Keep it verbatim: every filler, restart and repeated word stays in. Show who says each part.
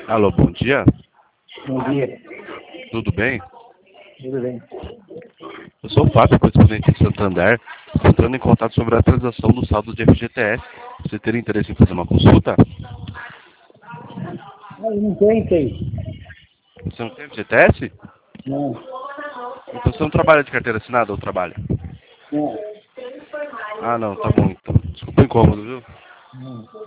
Speaker 1: Alô, bom dia.
Speaker 2: Bom dia.
Speaker 1: Tudo bem?
Speaker 2: Tudo bem.
Speaker 1: Eu sou o Fábio, correspondente de Santander. Estou entrando em contato sobre a transação do saldo de F G T S. Você teria interesse em fazer uma consulta?
Speaker 2: Ah, eu não tenho, tem.
Speaker 1: Você não tem F G T S?
Speaker 2: Não,
Speaker 1: Então você não trabalha de carteira assinada ou trabalha?
Speaker 2: não,
Speaker 1: Ah, não, tá bom então. Desculpa o incômodo, viu?
Speaker 2: não.